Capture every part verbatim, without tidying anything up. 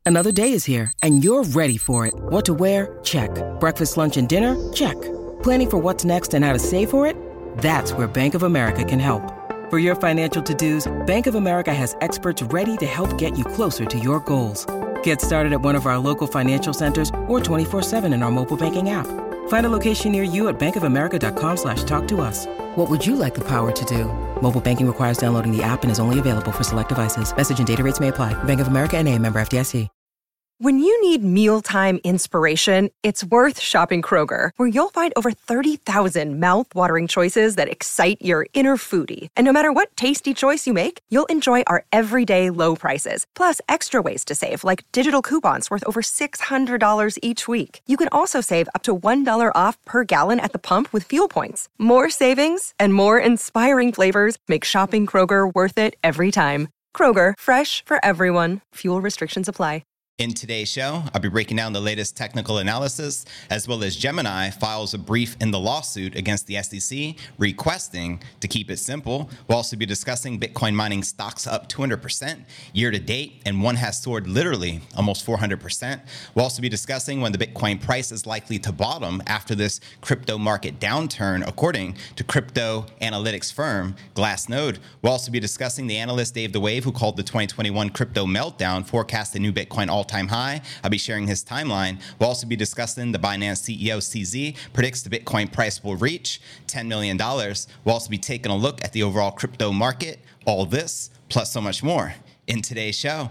Another day is here, and you're ready for it. What to wear? Check. Breakfast, lunch, and dinner? Check. Planning for what's next and how to save for it? That's where Bank of America can help. For your financial to-dos, Bank of America has experts ready to help get you closer to your goals. Get started at one of our local financial centers or twenty-four seven in our mobile banking app. Find a location near you at bankofamerica.com slash talk to us. What would you like the power to do? Mobile banking requires downloading the app and is only available for select devices. Message and data rates may apply. Bank of America N A, member F D I C. When you need mealtime inspiration, it's worth shopping Kroger, where you'll find over thirty thousand mouth-watering choices that excite your inner foodie. And no matter what tasty choice you make, you'll enjoy our everyday low prices, plus extra ways to save, like digital coupons worth over six hundred dollars each week. You can also save up to one dollar off per gallon at the pump with fuel points. More savings and more inspiring flavors make shopping Kroger worth it every time. Kroger, fresh for everyone. Fuel restrictions apply. In today's show, I'll be breaking down the latest technical analysis, as well as Gemini files a brief in the lawsuit against the S E C, requesting to keep it simple. We'll also be discussing Bitcoin mining stocks up two hundred percent year to date, and one has soared literally almost four hundred percent. We'll also be discussing when the Bitcoin price is likely to bottom after this crypto market downturn, according to crypto analytics firm Glassnode. We'll also be discussing the analyst Dave the Wave, who called the twenty twenty-one crypto meltdown, forecast a new Bitcoin all time high. I'll be sharing his timeline. We'll also be discussing the Binance C E O C Z predicts the Bitcoin price will reach ten million dollars. We'll also be taking a look at the overall crypto market. All this, plus so much more, in today's show.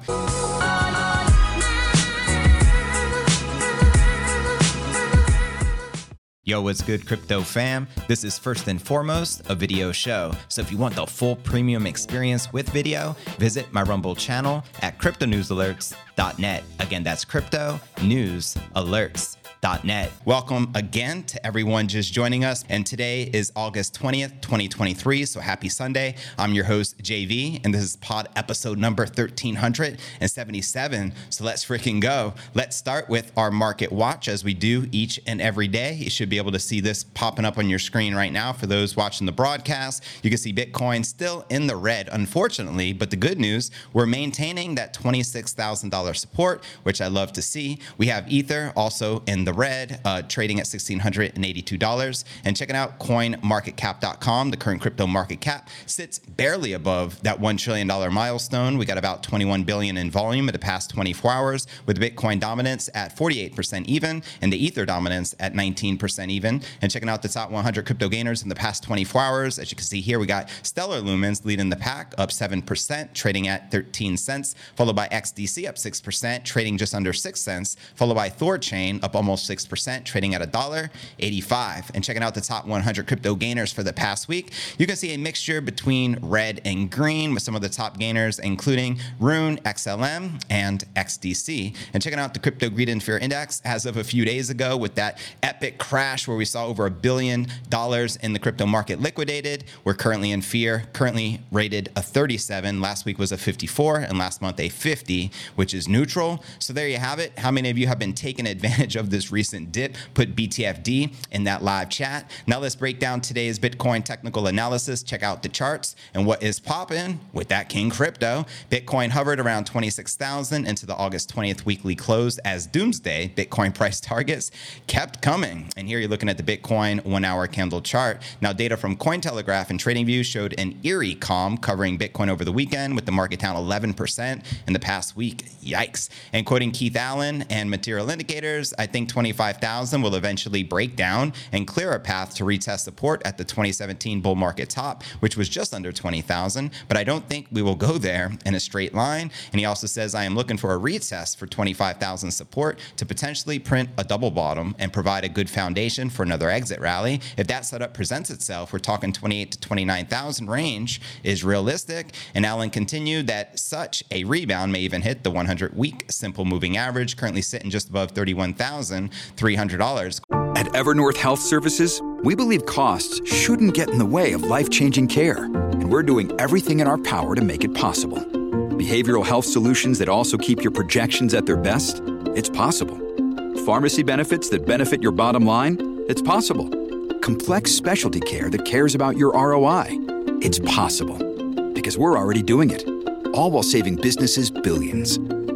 Yo, what's good, crypto fam? This is first and foremost a video show. So if you want the full premium experience with video, visit my Rumble channel at crypto news alerts dot net. Again, that's crypto news alerts dot net. Welcome again to everyone just joining us. And today is August twentieth, twenty twenty-three. So happy Sunday. I'm your host, J V, and this is pod episode number thirteen seventy-seven. So let's freaking go. Let's start with our market watch, as we do each and every day. You should be able to see this popping up on your screen right now. For those watching the broadcast, you can see Bitcoin still in the red, unfortunately, but the good news, we're maintaining that twenty-six thousand dollars support, which I love to see. We have Ether also in the red, uh, trading at one thousand six hundred eighty-two dollars. And checking out coin market cap dot com, the current crypto market cap sits barely above that one trillion dollars milestone. We got about twenty-one billion dollars in volume in the past twenty-four hours, with Bitcoin dominance at forty-eight percent even, and the Ether dominance at nineteen percent even. And checking out the top one hundred crypto gainers in the past twenty-four hours, as you can see here, we got Stellar Lumens leading the pack, up seven percent, trading at thirteen cents, followed by X D C up six percent, trading just under six cents, followed by Thorchain up almost six percent, trading at one dollar eighty-five. And checking out the top one hundred crypto gainers for the past week, you can see a mixture between red and green, with some of the top gainers including Rune, X L M, and X D C. And checking out the Crypto Greed and Fear Index as of a few days ago, with that epic crash where we saw over a billion dollars in the crypto market liquidated, we're currently in fear, currently rated a thirty-seven. Last week was a fifty-four, and last month a fifty, which is neutral. So there you have it. How many of you have been taking advantage of this recent dip? Put B T F D in that live chat. Now let's break down today's Bitcoin technical analysis. Check out the charts and what is popping with that King Crypto. Bitcoin hovered around twenty-six thousand into the August twentieth weekly close, as doomsday Bitcoin price targets kept coming. And here you're looking at the Bitcoin one hour candle chart. Now data from Cointelegraph and TradingView showed an eerie calm covering Bitcoin over the weekend, with the market down eleven percent in the past week. Yikes. And quoting Keith Allen and Material Indicators, I think twenty-five thousand will eventually break down and clear a path to retest support at the twenty seventeen bull market top, which was just under twenty thousand, but I don't think we will go there in a straight line. And he also says, I am looking for a retest for twenty-five thousand support to potentially print a double bottom and provide a good foundation for another exit rally. If that setup presents itself, we're talking twenty-eight to twenty-nine thousand range is realistic. And Allen continued that such a rebound may even hit the one hundred week simple moving average, currently sitting just above thirty-one thousand three hundred dollars. At Evernorth Health Services, we believe costs shouldn't get in the way of life-changing care, and we're doing everything in our power to make it possible. Behavioral health solutions that also keep your projections at their best? It's possible. Pharmacy benefits that benefit your bottom line? It's possible. Complex specialty care that cares about your R O I? It's possible. Because we're already doing it. All while saving businesses billions.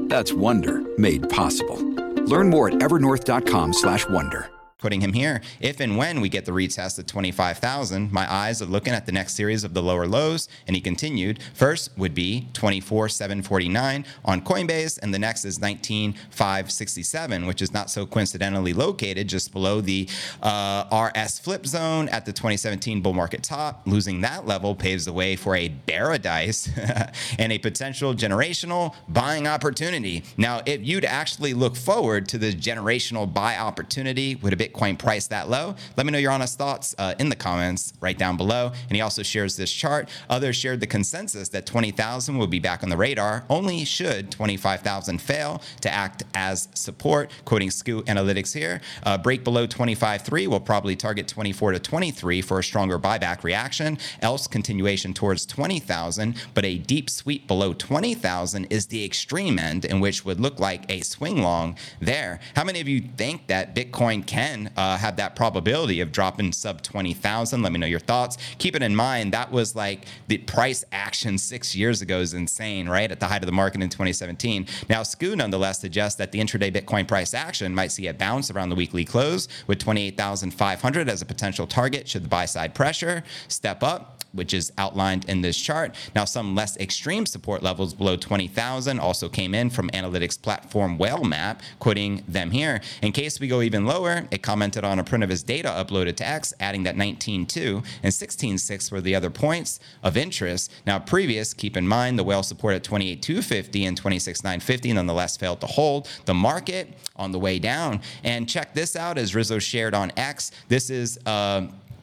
That's Wonder made possible. Learn more at evernorth.com slash wonder. Quoting him here, if and when we get the retest at twenty-five thousand, my eyes are looking at the next series of the lower lows. And he continued, first would be twenty-four thousand seven hundred forty-nine on Coinbase, and the next is nineteen thousand five hundred sixty-seven, which is not so coincidentally located just below the uh, R S flip zone at the twenty seventeen bull market top. Losing that level paves the way for a paradise and a potential generational buying opportunity. Now, if you'd actually look forward to the generational buy opportunity, would a bit Bitcoin price that low? Let me know your honest thoughts uh, in the comments right down below. And he also shares this chart. Others shared the consensus that twenty thousand will be back on the radar, only should twenty-five thousand fail to act as support. Quoting Scoot Analytics here, uh, break below twenty-five point three will probably target twenty-four to twenty-three for a stronger buyback reaction, else continuation towards twenty thousand, but a deep sweep below twenty thousand is the extreme end, in which would look like a swing long there. How many of you think that Bitcoin can Uh, have that probability of dropping sub twenty thousand? Let me know your thoughts. Keep it in mind, that was like the price action six years ago is insane, right? At the height of the market in twenty seventeen. Now, Scoot nonetheless suggests that the intraday Bitcoin price action might see a bounce around the weekly close with twenty-eight thousand five hundred as a potential target should the buy side pressure step up, which is outlined in this chart. Now, some less extreme support levels below twenty thousand also came in from analytics platform Whale Map, quoting them here. In case we go even lower, it commented on a print of his data uploaded to X, adding that nineteen point two and sixteen point six were the other points of interest. Now, previous, keep in mind, the whale support at twenty-eight thousand two hundred fifty and twenty-six thousand nine hundred fifty nonetheless failed to hold the market on the way down. And check this out, as Rizzo shared on X. This is uh,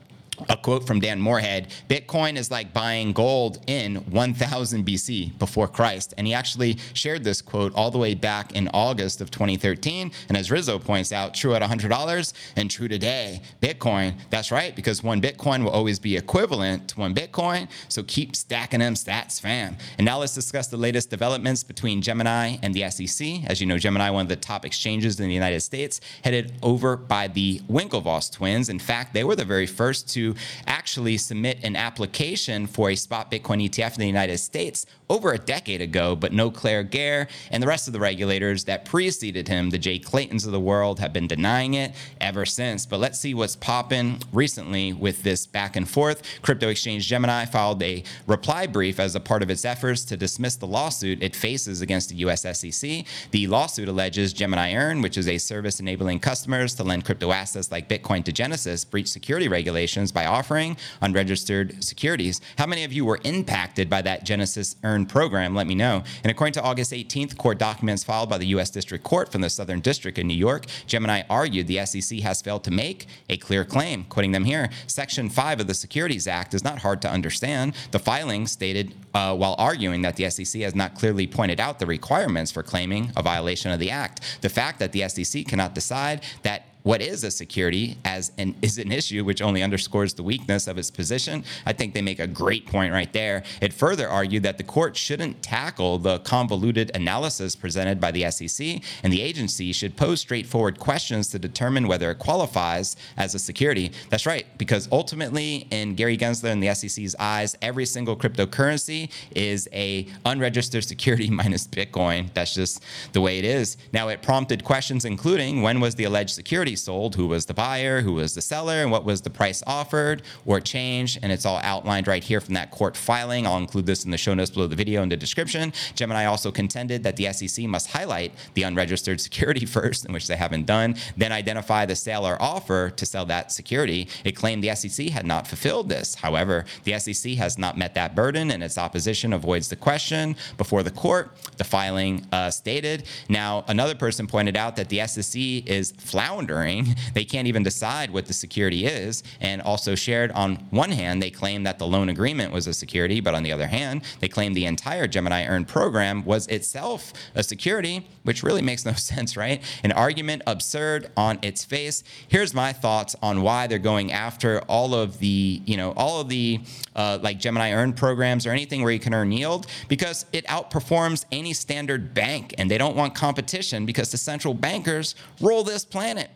a quote from Dan Moorhead: Bitcoin is like buying gold in one thousand B C, before Christ. And he actually shared this quote all the way back in August of twenty thirteen. And as Rizzo points out, true at one hundred dollars and true today. Bitcoin, that's right, because one Bitcoin will always be equivalent to one Bitcoin. So keep stacking them stats, fam. And now let's discuss the latest developments between Gemini and the S E C. As you know, Gemini, one of the top exchanges in the United States, headed over by the Winklevoss twins. In fact, they were the very first to actually submit an application for a spot Bitcoin E T F in the United States over a decade ago, but no Claire Gare and the rest of the regulators that preceded him, the Jay Claytons of the world, have been denying it ever since. But let's see what's popping recently with this back and forth. Crypto exchange Gemini filed a reply brief as a part of its efforts to dismiss the lawsuit it faces against the U S S E C. The lawsuit alleges Gemini Earn, which is a service enabling customers to lend crypto assets like Bitcoin to Genesis, breached security regulations by offering unregistered securities. How many of you were impacted by that Genesis Earn program? Let me know. And according to August eighteenth, court documents filed by the U S District Court from the Southern District in New York, Gemini argued the S E C has failed to make a clear claim. Quoting them here, Section five of the Securities Act is not hard to understand. The filing stated uh, while arguing that the S E C has not clearly pointed out the requirements for claiming a violation of the act. The fact that the S E C cannot decide that what is a security as an is an issue, which only underscores the weakness of its position. I think they make a great point right there. It further argued that the court shouldn't tackle the convoluted analysis presented by the S E C, and the agency should pose straightforward questions to determine whether it qualifies as a security. That's right, because ultimately, in Gary Gensler and the S E C's eyes, every single cryptocurrency is a unregistered security minus Bitcoin. That's just the way it is. Now, it prompted questions including, when was the alleged security sold, who was the buyer, who was the seller, and what was the price offered or changed. And it's all outlined right here from that court filing. I'll include this in the show notes below the video in the description. Gemini also contended that the S E C must highlight the unregistered security first, in which they haven't done, then identify the sale or offer to sell that security. It claimed the S E C had not fulfilled this. However, the S E C has not met that burden, and its opposition avoids the question before the court, the filing uh, stated. Now, another person pointed out that the S E C is floundering. They can't even decide what the security is, and also shared, on one hand, they claim that the loan agreement was a security, but on the other hand, they claim the entire Gemini Earn program was itself a security, which really makes no sense, right? An argument absurd on its face. Here's my thoughts on why they're going after all of the, you know, all of the uh, like Gemini Earn programs or anything where you can earn yield, because it outperforms any standard bank, and they don't want competition because the central bankers rule this planet.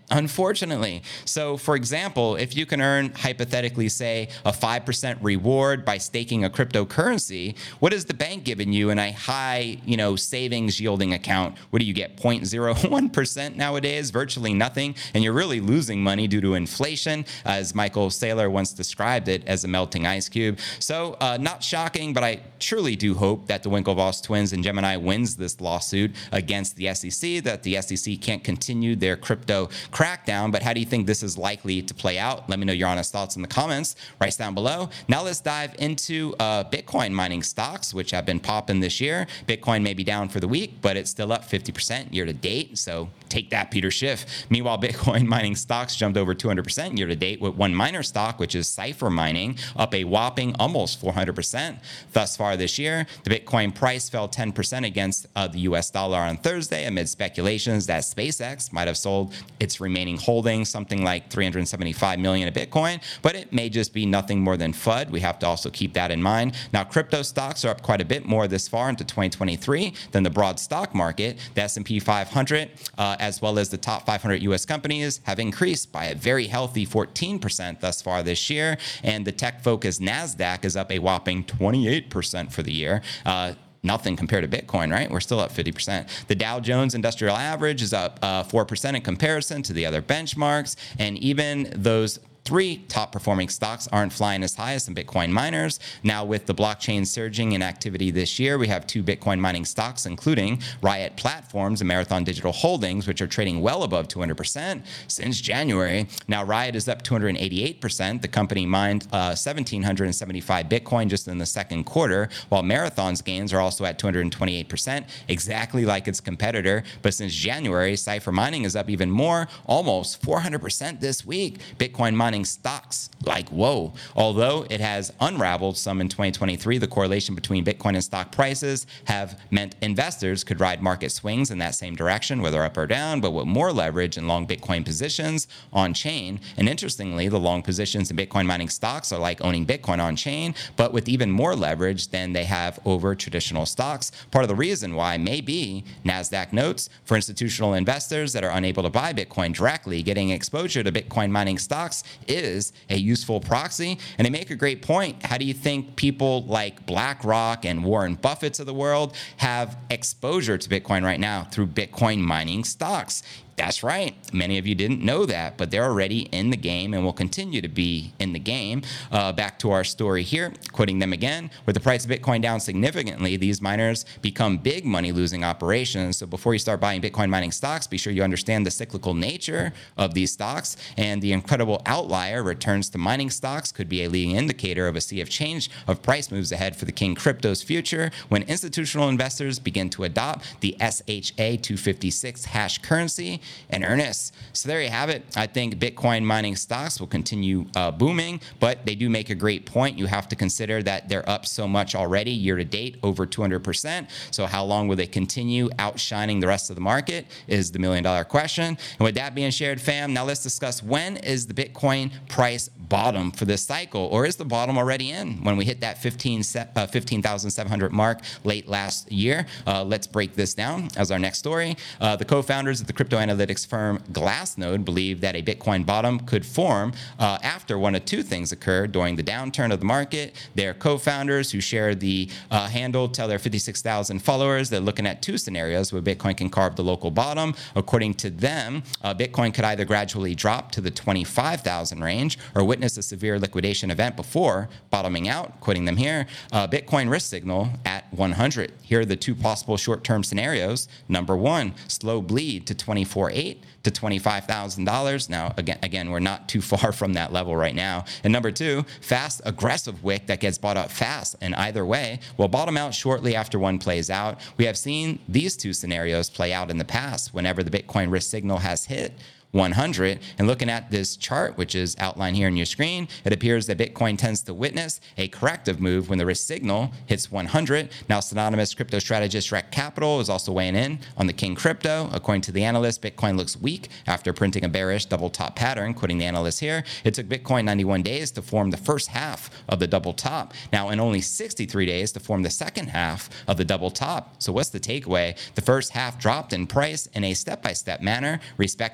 unfortunately. So for example, if you can earn hypothetically, say, a five percent reward by staking a cryptocurrency, what is the bank giving you in a high, you know, savings yielding account? What do you get? zero point zero one percent nowadays, virtually nothing. And you're really losing money due to inflation, as Michael Saylor once described it as a melting ice cube. So uh, not shocking, but I truly do hope that the Winklevoss twins and Gemini wins this lawsuit against the S E C, that the S E C can't continue their crypto crackdown. But how do you think this is likely to play out? Let me know your honest thoughts in the comments right down below. Now let's dive into uh, Bitcoin mining stocks, which have been popping this year. Bitcoin may be down for the week, but it's still up fifty percent year to date. So take that, Peter Schiff. Meanwhile, Bitcoin mining stocks jumped over two hundred percent year to date, with one miner stock, which is Cipher Mining, up a whopping almost four hundred percent thus far this year. The Bitcoin price fell ten percent against uh, the U S dollar on Thursday amid speculations that SpaceX might have sold its remaining holdings, something like three hundred seventy-five million of Bitcoin, but it may just be nothing more than F U D. We have to also keep that in mind. Now, crypto stocks are up quite a bit more this far into twenty twenty-three than the broad stock market. The S and P five hundred, uh, as well as the top five hundred U S companies, have increased by a very healthy fourteen percent thus far this year, and the tech-focused NASDAQ is up a whopping twenty-eight percent for the year. Uh, Nothing compared to Bitcoin, right? We're still up fifty percent. The Dow Jones Industrial Average is up uh, four percent in comparison to the other benchmarks, and even those three top performing stocks aren't flying as high as some Bitcoin miners. Now, with the blockchain surging in activity this year, we have two Bitcoin mining stocks, including Riot Platforms and Marathon Digital Holdings, which are trading well above two hundred percent since January. Now, Riot is up two hundred eighty-eight percent. The company mined uh, one thousand seven hundred seventy-five Bitcoin just in the second quarter, while Marathon's gains are also at two hundred twenty-eight percent, exactly like its competitor. But since January, Cipher Mining is up even more, almost four hundred percent this week. Bitcoin mining stocks, like, whoa. Although it has unraveled some in twenty twenty-three, the correlation between Bitcoin and stock prices have meant investors could ride market swings in that same direction, whether up or down, but with more leverage and long Bitcoin positions on chain. And interestingly, the long positions in Bitcoin mining stocks are like owning Bitcoin on chain, but with even more leverage than they have over traditional stocks. Part of the reason why may be NASDAQ notes for institutional investors that are unable to buy Bitcoin directly. Getting exposure to Bitcoin mining stocks is a useful proxy. And they make a great point. How do you think people like BlackRock and Warren Buffett of the world have exposure to Bitcoin right now? Through Bitcoin mining stocks. That's right. Many of you didn't know that, but they're already in the game and will continue to be in the game. Uh, back to our story here, quoting them again. With the price of Bitcoin down significantly, these miners become big money-losing operations. So before you start buying Bitcoin mining stocks, be sure you understand the cyclical nature of these stocks. And the incredible outlier, returns to mining stocks, could be a leading indicator of a sea of change of price moves ahead for the King Crypto's future when institutional investors begin to adopt the S H A two fifty-six hash currency in earnest. So there you have it. I think Bitcoin mining stocks will continue uh, booming, but they do make a great point. You have to consider that they're up so much already year to date, over two hundred percent. So how long will they continue outshining the rest of the market is the million dollar question. And with that being shared, fam, now let's discuss, when is the Bitcoin price bottom for this cycle? Or is the bottom already in when we hit that fifteen thousand seven hundred mark late last year? Uh, let's break this down as our next story. Uh, the co-founders of the crypto analytics firm Glassnode believe that a Bitcoin bottom could form uh, after one of two things occurred during the downturn of the market. Their co-founders, who share the uh, handle, tell their fifty-six thousand followers they're looking at two scenarios where Bitcoin can carve the local bottom. According to them, uh, Bitcoin could either gradually drop to the twenty-five thousand range or witness a severe liquidation event before bottoming out. Quoting them here, uh, Bitcoin risk signal at one hundred. Here are the two possible short-term scenarios. Number one, slow bleed to twenty-four eight to twenty-five thousand dollars. Now, again, again, we're not too far from that level right now. And number two, fast, aggressive wick that gets bought up fast. And either way, will bottom out shortly after one plays out. We have seen these two scenarios play out in the past whenever the Bitcoin risk signal has hit one hundred. And looking at this chart, which is outlined here on your screen, it appears that Bitcoin tends to witness a corrective move when the risk signal hits one hundred. Now, synonymous crypto strategist Rec Capital is also weighing in on the King Crypto. According to the analyst, Bitcoin looks weak after printing a bearish double top pattern. Quoting the analyst here, it took Bitcoin ninety-one days to form the first half of the double top. Now, in only sixty-three days to form the second half of the double top. So what's the takeaway? The first half dropped in price in a step-by-step manner, respecting support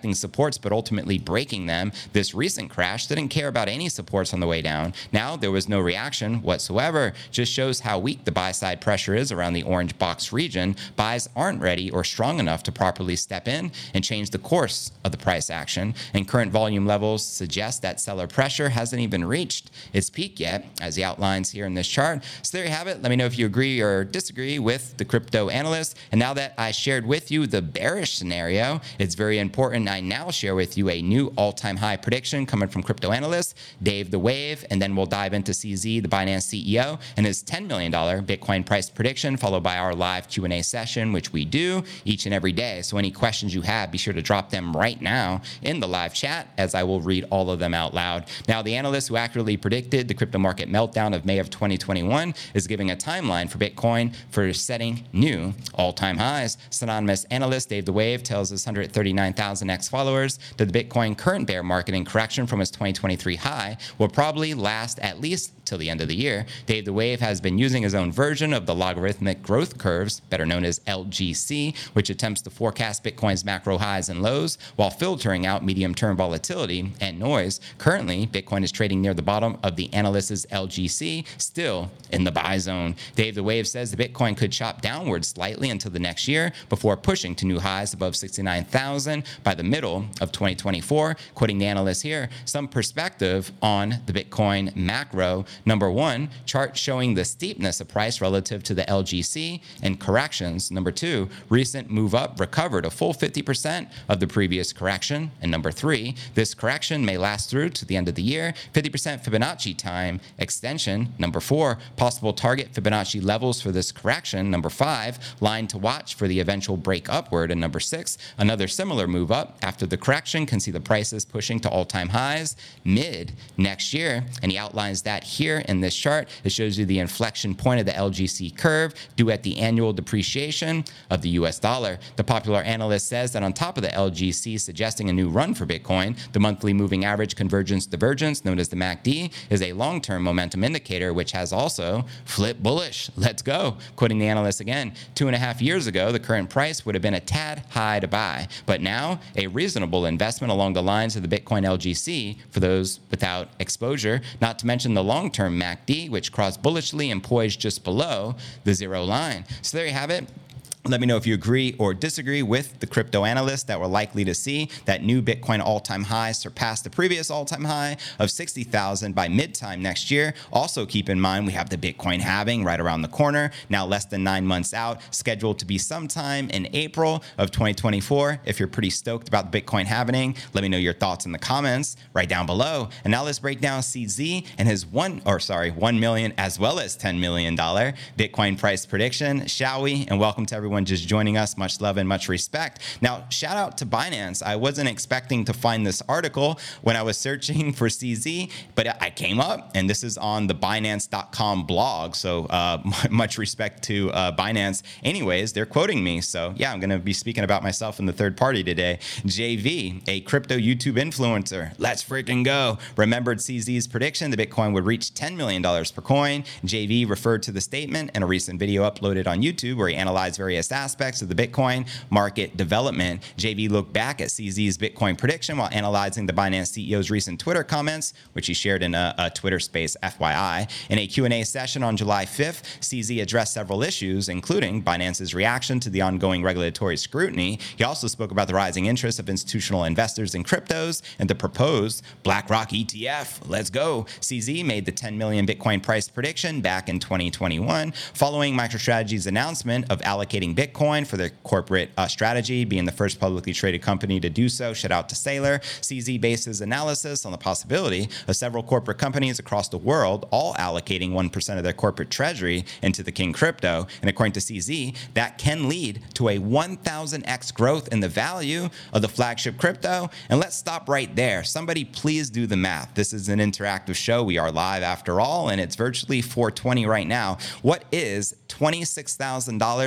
supports, but ultimately breaking them. This recent crash didn't care about any supports on the way down. Now there was no reaction whatsoever. Just shows how weak the buy side pressure is around the orange box region. Buys aren't ready or strong enough to properly step in and change the course of the price action. And current volume levels suggest that seller pressure hasn't even reached its peak yet, as he outlines here in this chart. So there you have it. Let me know if you agree or disagree with the crypto analyst. And now that I shared with you the bearish scenario, it's very important I now share with you a new all-time high prediction coming from crypto analyst Dave the Wave, and then we'll dive into C Z, the Binance C E O, and his ten million dollars Bitcoin price prediction, followed by our live Q and A session, which we do each and every day. So any questions you have, be sure to drop them right now in the live chat, as I will read all of them out loud. Now, the analyst who accurately predicted the crypto market meltdown of May of twenty twenty-one is giving a timeline for Bitcoin for setting new all-time highs. Synonymous analyst Dave the Wave tells his one hundred thirty-nine thousand X followers that the Bitcoin current bear market and correction from its twenty twenty-three high will probably last at least till the end of the year. Dave the Wave has been using his own version of the logarithmic growth curves, better known as L G C, which attempts to forecast Bitcoin's macro highs and lows while filtering out medium-term volatility and noise. Currently, Bitcoin is trading near the bottom of the analyst's L G C, still in the buy zone. Dave the Wave says the Bitcoin could chop downwards slightly until the next year before pushing to new highs above sixty-nine thousand by the middle of twenty twenty-four. Quoting the analyst here, some perspective on the Bitcoin macro. Number one, chart showing the steepness of price relative to the L G C and corrections. Number two, recent move up recovered a full fifty percent of the previous correction. And number three, this correction may last through to the end of the year. fifty percent Fibonacci time extension. Number four, possible target Fibonacci levels for this correction. Number five, line to watch for the eventual break upward. And number six, another similar move up after the correction can see the prices pushing to all-time highs mid next year. And he outlines that here in this chart. It shows you the inflection point of the L G C curve due at the annual depreciation of the U S dollar. The popular analyst says that on top of the L G C suggesting a new run for Bitcoin, the monthly moving average convergence divergence, known as the M A C D, is a long-term momentum indicator, which has also flipped bullish. Let's go. Quoting the analyst again, two and a half years ago, the current price would have been a tad high to buy, but now a reasonable investment along the lines of the Bitcoin L G C for those without exposure, not to mention the long-term M A C D, which crossed bullishly and poised just below the zero line. So there you have it. Let me know if you agree or disagree with the crypto analyst that we're likely to see that new Bitcoin all-time high surpass the previous all-time high of sixty thousand by mid-time next year. Also keep in mind we have the Bitcoin halving right around the corner, now less than nine months out, scheduled to be sometime in April of twenty twenty-four. If you're pretty stoked about the Bitcoin halving, let me know your thoughts in the comments right down below. And now let's break down C Z and his one, or sorry, one million as well as ten million dollars Bitcoin price prediction, shall we? And welcome to everyone just joining us. Much love and much respect. Now, shout out to Binance. I wasn't expecting to find this article when I was searching for C Z, but I came up, and this is on the Binance dot com blog. So uh, much respect to uh, Binance. Anyways, they're quoting me. So yeah, I'm going to be speaking about myself in the third party today. J V, a crypto YouTube influencer. Let's freaking go. Remembered C Z's prediction the Bitcoin would reach ten million dollars per coin. J V referred to the statement in a recent video uploaded on YouTube where he analyzed various aspects of the Bitcoin market development. J V looked back at C Z's Bitcoin prediction while analyzing the Binance C E O's recent Twitter comments, which he shared in a, a Twitter space, F Y I. In a Q and A session on July fifth, C Z addressed several issues, including Binance's reaction to the ongoing regulatory scrutiny. He also spoke about the rising interest of institutional investors in cryptos and the proposed BlackRock E T F. Let's go. C Z made the ten million Bitcoin price prediction back in twenty twenty-one, following MicroStrategy's announcement of allocating Bitcoin for their corporate uh, strategy, being the first publicly traded company to do so. Shout out to Saylor. C Z bases analysis on the possibility of several corporate companies across the world all allocating one percent of their corporate treasury into the King crypto. And according to C Z, that can lead to a one thousand x growth in the value of the flagship crypto. And let's stop right there. Somebody please do the math. This is an interactive show. We are live after all, and it's virtually four twenty right now. What is twenty-six thousand dollars times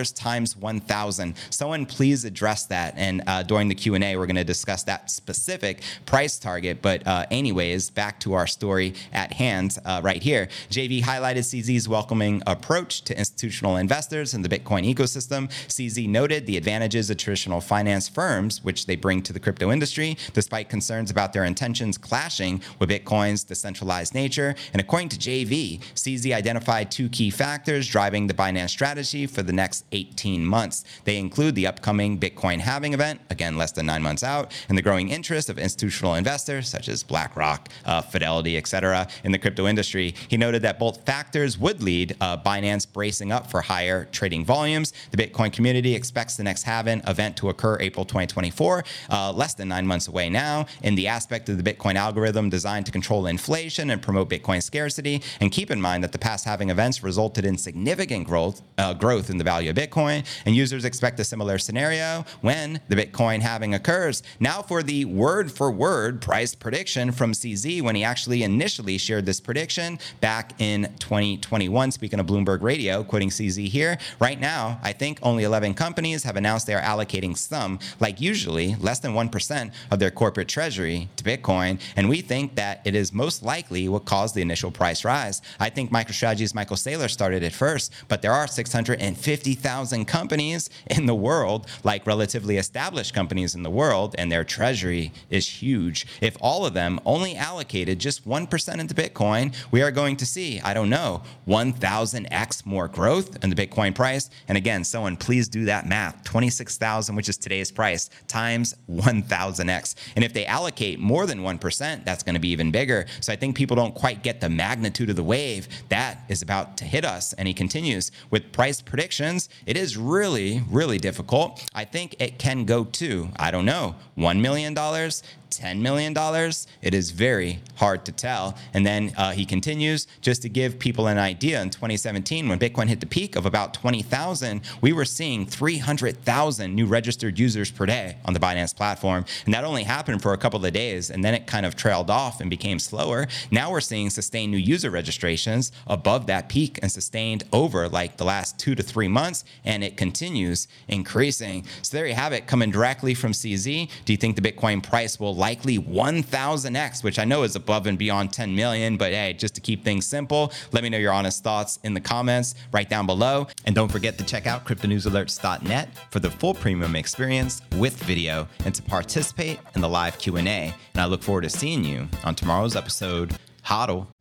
times one thousand. Someone please address that. And uh, during the Q and A, we're going to discuss that specific price target. But uh, anyways, back to our story at hand uh, right here. J V highlighted C Z's welcoming approach to institutional investors in the Bitcoin ecosystem. C Z noted the advantages of traditional finance firms, which they bring to the crypto industry, despite concerns about their intentions clashing with Bitcoin's decentralized nature. And according to J V, C Z identified two key factors driving the Binance strategy for the next eighteen months. They include the upcoming Bitcoin halving event, again, less than nine months out, and the growing interest of institutional investors such as BlackRock, uh, Fidelity, et cetera, in the crypto industry. He noted that both factors would lead uh, Binance bracing up for higher trading volumes. The Bitcoin community expects the next halving event to occur April twenty twenty-four, uh, less than nine months away now, in the aspect of the Bitcoin algorithm designed to control inflation and promote Bitcoin scarcity. And keep in mind that the past halving events resulted in significant growth, uh, growth in the value of Bitcoin, and users expect a similar scenario when the Bitcoin halving occurs. Now for the word-for-word price prediction from C Z when he actually initially shared this prediction back in twenty twenty-one. Speaking of Bloomberg Radio, quoting C Z here, right now, I think only eleven companies have announced they are allocating some, like usually less than one percent of their corporate treasury to Bitcoin, and we think that it is most likely what caused the initial price rise. I think MicroStrategy's Michael Saylor started it first, but there are six hundred fifty thousand companies in the world, like relatively established companies in the world, and their treasury is huge. If all of them only allocated just one percent into Bitcoin, we are going to see, I don't know, one thousand x more growth in the Bitcoin price. And again, someone please do that math. twenty-six thousand, which is today's price, times one thousand x. And if they allocate more than one percent, that's going to be even bigger. So I think people don't quite get the magnitude of the wave that is about to hit us. And he continues, with price predictions, it is really, really difficult. I think it can go to, I don't know, one million dollars, ten million dollars. It is very hard to tell. And then uh, he continues, just to give people an idea, in twenty seventeen, when Bitcoin hit the peak of about twenty thousand, we were seeing three hundred thousand new registered users per day on the Binance platform. And that only happened for a couple of days, and then it kind of trailed off and became slower. Now we're seeing sustained new user registrations above that peak and sustained over like the last two to three months, and it continues increasing. So there you have it, coming directly from C Z. Do you think the Bitcoin price will likely one thousand x, which I know is above and beyond ten million, but hey, just to keep things simple, let me know your honest thoughts in the comments right down below. And don't forget to check out crypto news alerts dot net for the full premium experience with video and to participate in the live Q and A. And I look forward to seeing you on tomorrow's episode. Hodl.